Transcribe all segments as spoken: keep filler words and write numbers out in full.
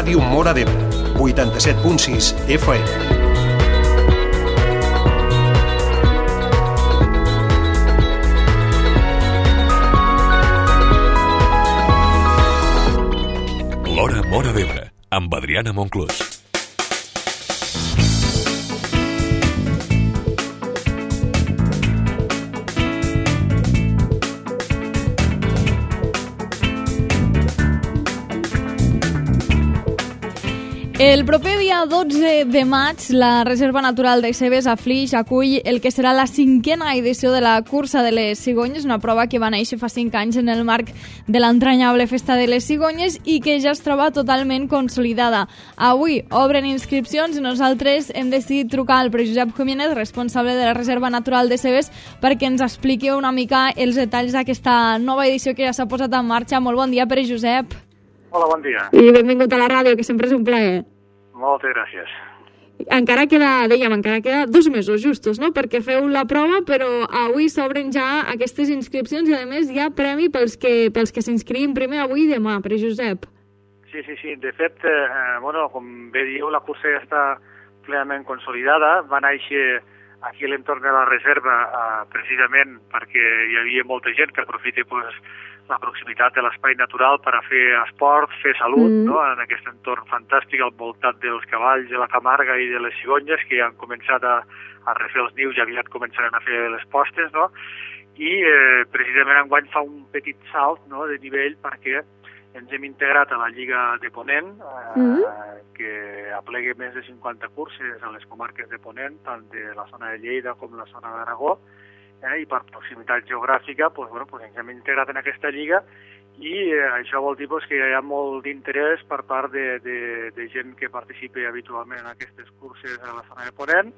Ràdio Móra d'Ebre, vuitanta-set punt sis F M. L'Hora Móra d'Ebre, amb Adriana Monclús. El proper dia dotze de maig, la Reserva Natural de Cebes a Flix acull el que serà la cinquena edició de la Cursa de les Cigonyes, una prova que va néixer fa cinc anys en el marc de l'entranyable Festa de les Cigonyes i que ja es troba totalment consolidada. Avui obren inscripcions i nosaltres hem decidit trucar al Pere Josep Jiménez, responsable de la Reserva Natural de Cebes, perquè ens expliqui una mica els detalls d'aquesta nova edició que ja s'ha posat en marxa. Molt bon dia, Pere Josep. Hola, bon dia. I benvingut a la ràdio, que sempre és un plaer. Moltes gràcies. Encara queda, dèiem, encara queda dos mesos justos, no?, perquè feu la prova, però avui s'obren ja aquestes inscripcions i, a més, hi ha premi pels que, pels que s'inscrivin primer avui i demà, Pere Josep. Sí, sí, sí. De fet, eh, bueno, com bé diu, la cursa ja està plenament consolidada. Va néixer aquí a l'entorn de la reserva eh, precisament perquè hi havia molta gent que aprofita pues, la proximitat de l'espai natural per a fer esport, fer salut, mm. no? En aquest entorn fantàstic al voltant dels cavalls de la Camarga i de les cigonyes que ja han començat a, a refer els nius i aviat començaran a fer les postes, no? I eh, precisament enguany fa un petit salt, no?, de nivell perquè ens hem integrat a la Lliga de Ponent, eh, mm. que aplega més de cinquanta curses a les comarques de Ponent, tant de la zona de Lleida com la zona d'Aragó, eh, i per proximitat geogràfica pues, bueno, pues ens hem integrat en aquesta lliga i eh, això vol dir pues, que hi ha molt d'interès per part de, de, de gent que participa habitualment en aquestes curses a la zona de Ponent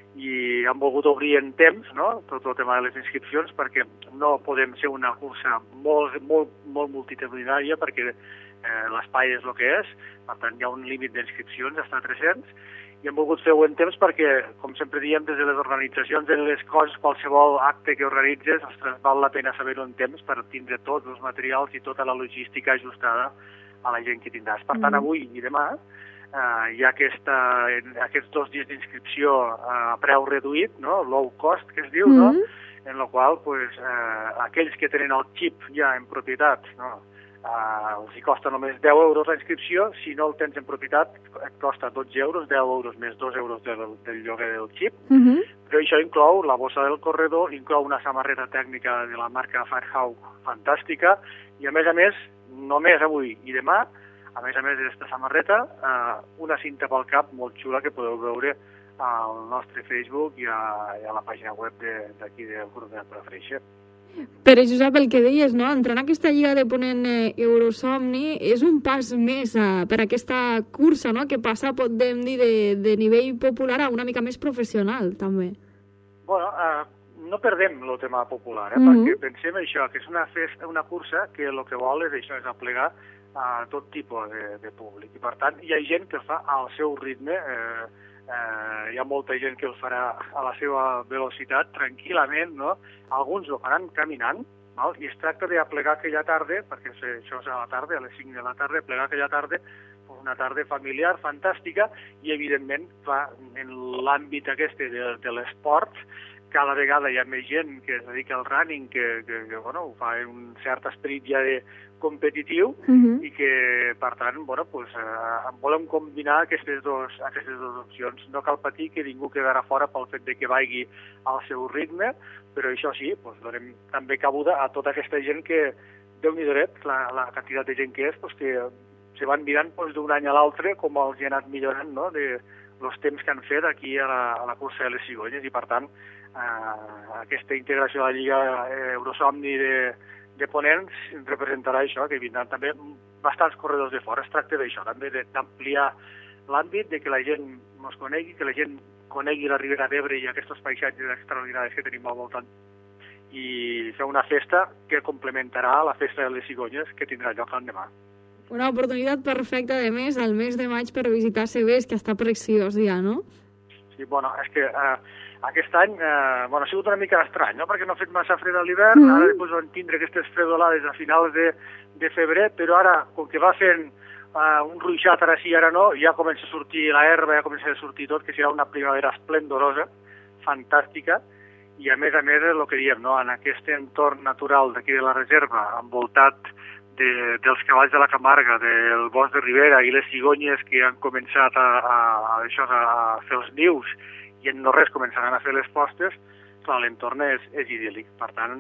i han volgut obrir en temps, no?, tot el tema de les inscripcions, perquè no podem ser una cursa molt, molt, molt multitudinària perquè eh, l'espai és el que és, per tant hi ha un límit d'inscripcions, està a tres-cents, i hem volgut fer-ho en temps perquè, com sempre diem, des de les organitzacions, de les coses, qualsevol acte que organitzes, ostres, val la pena saber-ho en temps per tindre tots els materials i tota la logística ajustada a la gent que tindràs. Per tant, avui i demà eh, hi ha aquesta, aquests dos dies d'inscripció a preu reduït, no? Low cost, que es diu, mm -hmm. no? En la qual pues, eh, aquells que tenen el xip ja en propietat, no? Uh, els hi costa només deu euros la inscripció, si no el tens en propietat et costa dotze euros, deu euros més dos euros del, del lloguer del xip, uh -huh. però això inclou la bossa del corredor, inclou una samarreta tècnica de la marca Firehawk fantàstica i a més a més, només avui i demà, a més a més d'aquesta samarreta, uh, una cinta pel cap molt xula que podeu veure al nostre Facebook i a, i a la pàgina web d'aquí de, del grup de Prefreixa. Pere Josep, el que deies, no? Entrar en aquesta Lliga de Ponent eh, Eurosomni és un pas més eh, per aquesta cursa, no?, que passa, podem dir, de, de nivell popular a una mica més professional, també. Bueno, eh, no perdem el tema popular, eh, mm -hmm. perquè pensem això, que és una, festa, una cursa que el que vol és això, és aplegar a tot tipus de, de públic. I, per tant, hi ha gent que fa al seu ritme, eh, Eh, hi ha molta gent que el farà a la seva velocitat, tranquil·lament, no? Alguns ho faran caminant, val? I es tracta d'aplegar aquella tarda, perquè això és a la tarda, a les cinc de la tarda, aplegar aquella tarda, una tarda familiar, fantàstica, i evidentment, clar, en l'àmbit aquest de, de l'esport, cada vegada hi ha més gent que es dedica al running, que, que, que bueno, ho fa en un cert esperit ja de competitiu, uh-huh. i que, per tant, bueno, pues, eh, volem combinar aquestes dues aquestes dues opcions. No cal patir que ningú quedarà fora pel fet de que vagi al seu ritme, però això sí, pues, donem també cabuda a tota aquesta gent que, Déu-n'hi-do, la, la quantitat de gent que és, pues, que se van mirant pues, d'un any a l'altre com els hi ha anat millorant, no?, de els temps que han fet aquí a la, a la cursa de les cigonyes, i per tant, eh, aquesta integració a la Lliga Eurosomni de de Ponent representarà això, que vindran també bastants corredors de fora. Es tracta d'això, també d'ampliar l'àmbit, de que la gent ens conegui, que la gent conegui la Ribera d'Ebre i aquests paisatges extraordinaris que tenim al voltant, i fer una festa que complementarà la festa de les cigonyes que tindrà lloc l'endemà. Una oportunitat perfecta, de més, al mes de maig per visitar Cebes, que està preciós ja, no? Sí, bueno, és que eh, aquest any eh, bueno, ha sigut una mica estrany, no?, perquè no ha fet massa fred a l'hivern, mm-hmm. ara després van tindre aquestes fredolades a finals de, de febrer, però ara, com que va fent uh, un ruixat ara sí, ara no, ja comença a sortir la herba, ja comença a sortir tot, que serà una primavera esplendorosa, fantàstica, i a més a més el que diem, no? En aquest entorn natural d'aquí de la reserva, envoltat de, dels cavalls de la Camarga, del bosc de Ribera i les cigonyes que han començat a, a, a, això, a fer els nius i en no res començaran a fer les postes, clar, l'entorn és, és idíl·lic. Per tant,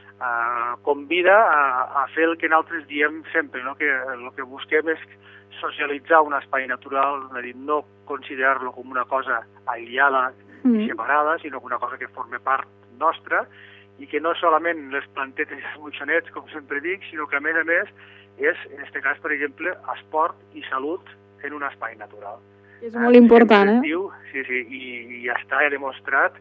eh, convida a, a fer el que nosaltres diem sempre, no? Que el que busquem és socialitzar un espai natural, és a dir, no considerar-lo com una cosa aïllada mm. i separada, sinó com una cosa que forma part nostra i que no solament les plantetes i els moixonets, com sempre dic, sinó que a més a més és, en aquest cas, per exemple, esport i salut en un espai natural. És molt important, eh? Diu, sí, sí, i, i ja està, he demostrat,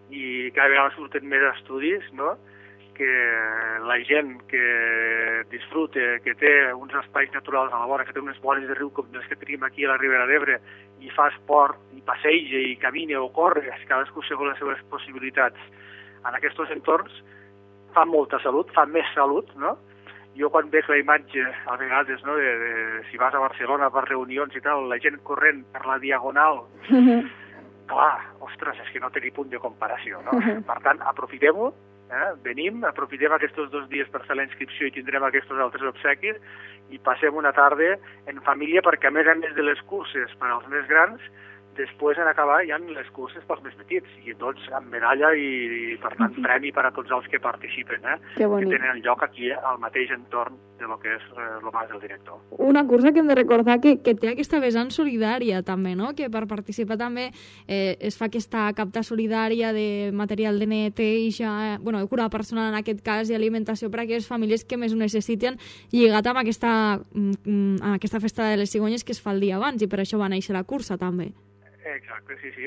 i cada vegada surten més estudis, no?, que la gent que disfruta, que té uns espais naturals a la vora, que té unes vores de riu com les que tenim aquí a la Ribera d'Ebre, i fa esport, i passeja, i camina o corre, cadascú segons les seves possibilitats, en aquests entorns fa molta salut, fa més salut, no? Jo quan veig la imatge, a vegades, no, de, de, si vas a Barcelona per reunions i tal, la gent corrent per la diagonal, uh-huh. clar, ostres, és que no té ni punt de comparació, no? Uh-huh. Per tant, aprofitem-ho, eh? Venim, aprofitem aquests dos dies per fer la inscripció i tindrem aquests altres obsequis i passem una tarda en família perquè, a més a més de les curses per als més grans, després en acabar hi ha les curses pels més petits, i tots amb medalla i, i per tant, premi per a tots els que participen, eh? Que tenen lloc aquí al mateix entorn de lo que és eh, el mas del director. Una cursa que hem de recordar que, que té aquesta vessant solidària també, no? Que per participar també eh, es fa aquesta capta solidària de material de neteja, eh, bueno, de cura personal en aquest cas i alimentació per a aquelles famílies que més ho necessiten, lligat amb aquesta, amb aquesta festa de les cigonyes que es fa el dia abans, i per això va néixer la cursa també. Exacte, sí, sí.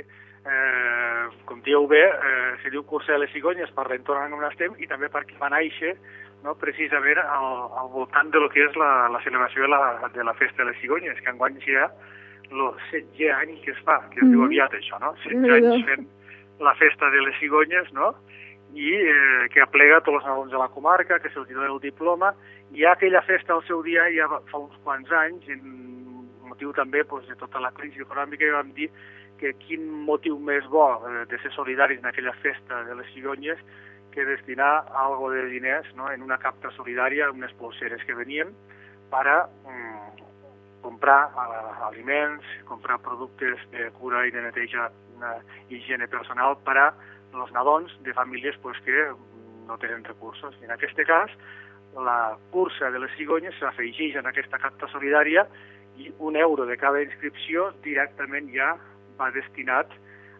Eh, com dieu bé, eh, se diu cursa de les cigonyes per l'entorn on estem i també perquè va néixer, no, precisament al, al voltant de lo que és la, la celebració de la, de la festa de les cigonyes, que enguany ja el setze any que es fa, que es mm-hmm. diu aviat això, no? setze mm-hmm. anys fent la festa de les cigonyes, no? I eh, que aplega tots els nadons de la comarca, que se'ls dona el diploma, i aquella festa al seu dia ja fa uns quants anys, en motiu també doncs, de tota la crisi econòmica, i vam dir que quin motiu més bo eh, de ser solidaris en aquella festa de les cigonyes que destinar algo de diners, no?, en una capta solidària, unes polseres que venien per a mm, comprar eh, aliments, comprar productes de cura i de neteja i higiene personal per a els nadons de famílies pues, que no tenen recursos. I en aquest cas, la cursa de les cigonyes s'afegeix en aquesta capta solidària i un euro de cada inscripció directament ja va destinat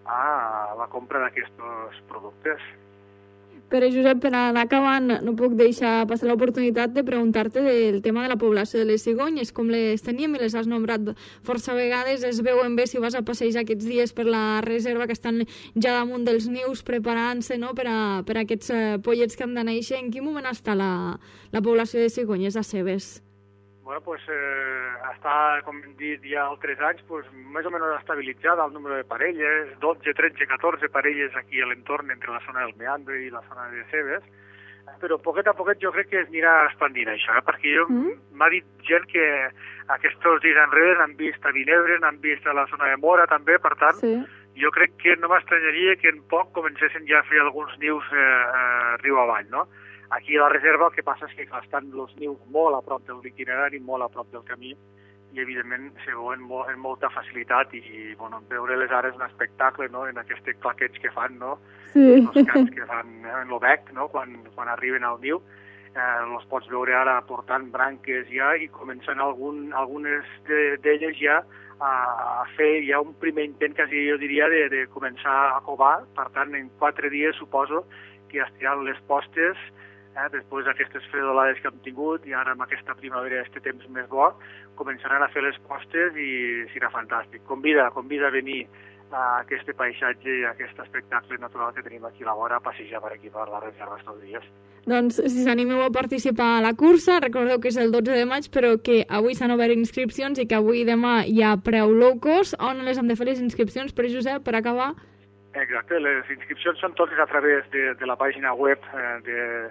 a la compra d'aquests productes. Però, Josep, per anar acabant, no puc deixar passar l'oportunitat de preguntar-te del tema de la població de les cigonyes, com les teníem i les has nombrat força vegades, es veuen bé si vas a passejar aquests dies per la reserva que estan ja damunt dels nius preparant-se, no?, per a, per a aquests eh, pollets que han de néixer. En quin moment està la, la població de cigonyes a Cebes? Bueno, pues eh, està, com hem dit ja altres anys, pues, més o menys estabilitzada el número de parelles, dotze, tretze, catorze parelles aquí a l'entorn entre la zona del Meandre i la zona de Cebes, però poquet a poquet jo crec que es anirà expandint això, eh? Perquè jo mm. m'ha dit gent que aquests dies enrere n'han vist a Vinebre, n'han vist a la zona de Mora també, per tant, sí. Jo crec que no m'estranyaria que en poc comencessin ja a fer alguns nius eh, eh, riu avall, no? Aquí a la reserva el que passa és que estan els nius molt a prop de l'itinerari, molt a prop del camí, i evidentment se veuen molt, amb molta facilitat i bueno, veure-les ara és un espectacle, no?, en aquests claquets que fan, no?, sí. Els cants que fan en l'obec, no?, quan, quan arriben al niu, eh, els pots veure ara portant branques ja i començant algun, algunes d'elles ja a, a fer ja un primer intent, quasi jo diria, de, de començar a covar. Per tant, en quatre dies suposo que estiran les postes. Eh, després d'aquestes fredolades que hem tingut i ara amb aquesta primavera, aquest temps més bo, començaran a fer les postes i serà fantàstic. Convida, convida a venir a aquest paisatge i a aquest espectacle natural que tenim aquí a la vora, a passejar per aquí per la reserva estos dies. Doncs si s'animeu a participar a la cursa, recordeu que és el dotze de maig, però que avui s'han obert inscripcions i que avui i demà hi ha preu low cost. On les hem de fer les inscripcions, per Josep, per acabar? Exacte, les inscripcions són totes a través de, de la pàgina web eh, de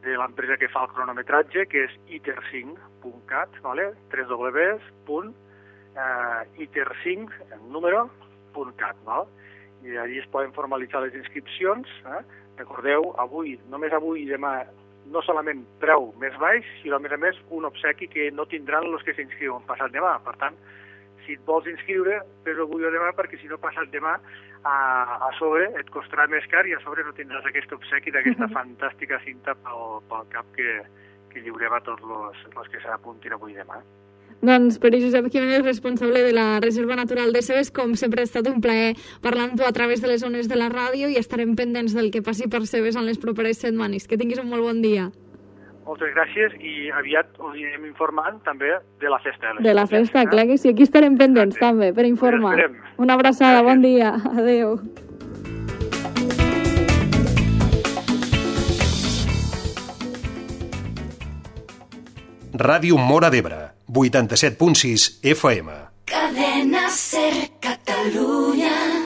de l'empresa que fa el cronometratge, que és iter cinc punt cat, vale? w w w punt iter cinc, en número, punt cat, val? I allí es poden formalitzar les inscripcions. Eh? Recordeu, avui, només avui i demà, no solament preu més baix, sinó a més a més un obsequi que no tindran els que s'inscriuen passat demà. Per tant, si et vols inscriure, fes-ho avui o demà, perquè si no passat demà a, a sobre et costarà més car i a sobre no tindràs aquest obsequi d'aquesta fantàstica cinta pel, pel cap que, que lliurem a tots els que s'apuntin avui i demà. Doncs Pere Josep Jiménez, responsable de la Reserva Natural de Cebes, com sempre ha estat un plaer parlar amb tu a través de les ones de la ràdio i estarem pendents del que passi per Cebes en les properes setmanes. Que tinguis un molt bon dia. Moltes gràcies i aviat us anirem informant també de la festa. De la festa, eh? Clar que sí. Aquí estarem pendents també per informar. Una abraçada, bon dia. Adéu. Ràdio Móra d'Ebre, vuitanta-set punt sis F M. Cadena Ser Catalunya.